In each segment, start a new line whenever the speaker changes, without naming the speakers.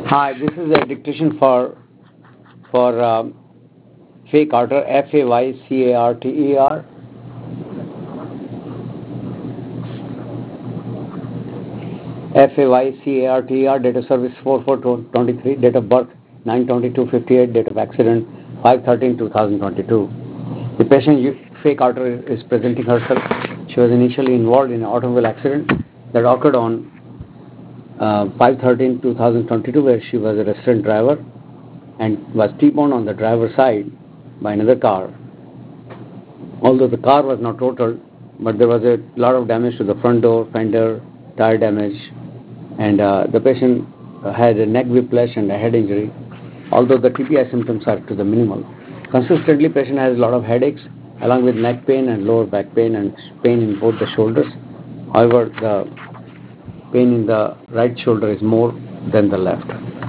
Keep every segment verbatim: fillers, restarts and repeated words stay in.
Hi, this is a dictation for for um, Fay Carter, F A Y C A R T E R. F A Y C A R T E R, date of service four four twenty-three, date of birth nine twenty-two fifty-eight, date of accident five thirteen twenty twenty-two. The patient, Fay Carter, is presenting herself. She was initially involved in an automobile accident that occurred on uh, five thirteen twenty twenty-two, where she was a restaurant driver and was T-boned on the driver's side by another car. Although the car was not totaled, but there was a lot of damage to the front door, fender, tire damage, and uh, the patient had a neck whiplash and a head injury, although the T B I symptoms are to the minimal. Consistently, patient has a lot of headaches, along with neck pain and lower back pain and pain in both the shoulders. However, the pain in the right shoulder is more than the left.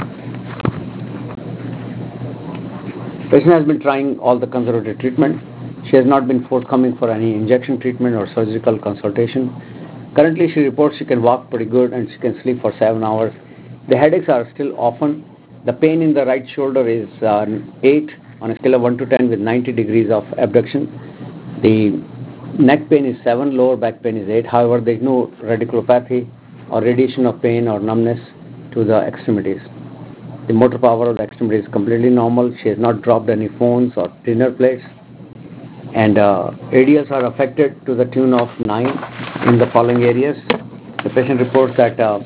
Patient has been trying all the conservative treatment. She has not been forthcoming for any injection treatment or surgical consultation. Currently, she reports she can walk pretty good and she can sleep for seven hours. The headaches are still often. The pain in the right shoulder is uh, eight on a scale of one to ten with ninety degrees of abduction. The neck pain is seven, lower back pain is eight. However, there is no radiculopathy or radiation of pain or numbness to the extremities. The motor power of the extremity is completely normal. She has not dropped any phones or dinner plates. And uh, A D Ls are affected to the tune of nine in the following areas. The patient reports that uh,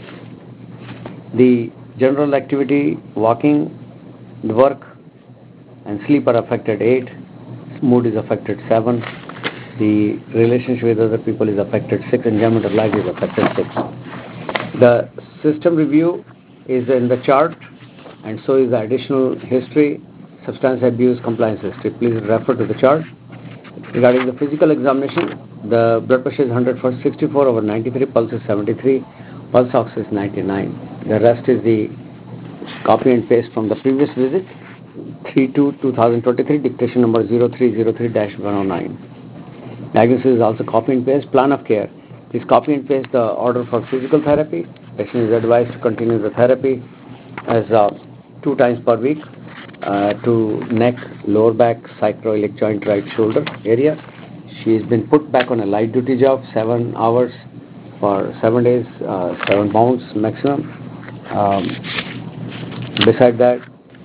the general activity, walking, the work, and sleep are affected eight. Mood is affected seven. The relationship with other people is affected six, and enjoyment of life is affected six. The system review is in the chart, and so is the additional history, substance abuse, compliance history. Please refer to the chart. Regarding the physical examination, the blood pressure is one hundred for sixty-four over ninety-three, pulse is seventy-three, pulse ox is ninety-nine. The rest is the copy and paste from the previous visit, three two twenty twenty-three, dictation number zero three zero three dash one oh nine. Diagnosis is also copy and paste. Plan of care. Please copy and paste the order for physical therapy. Patient is advised to continue the therapy as uh, two times per week uh, to neck, lower back, sacroiliac joint, right shoulder area. She has been put back on a light duty job, seven hours for seven days, uh, seven pounds maximum. Um, beside that,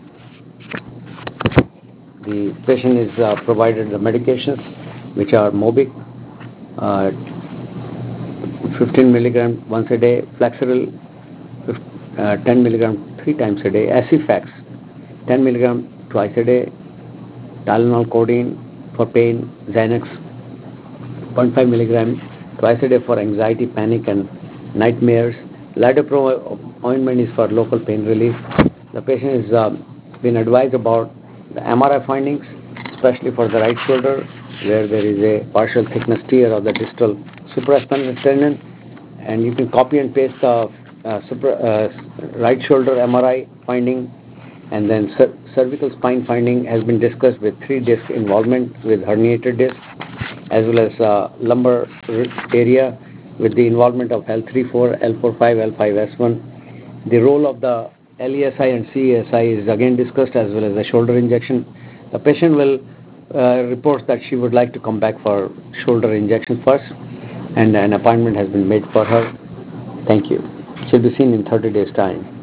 the patient is uh, provided the medications which are Mobic, uh, fifteen milligram once a day, Flexeril, uh, ten milligram three times a day, Aciphax, ten milligram twice a day, Tylenol, codeine for pain, Xanax, zero point five milligram twice a day for anxiety, panic, and nightmares. Lidopro ointment is for local pain relief. The patient has uh, been advised about the M R I findings, especially for the right shoulder, where there is a partial thickness tear of the distal supraspinal tendon, and you can copy and paste the uh, supra, uh, right shoulder M R I finding, and then cer- cervical spine finding has been discussed with three disc involvement with herniated disc, as well as uh, lumbar area with the involvement of L three four, L four five, L five S one. The role of the L E S I and C E S I is again discussed, as well as the shoulder injection. The patient will uh, report that she would like to come back for shoulder injection first, and an appointment has been made for her. Thank you. She'll be seen in thirty days' time.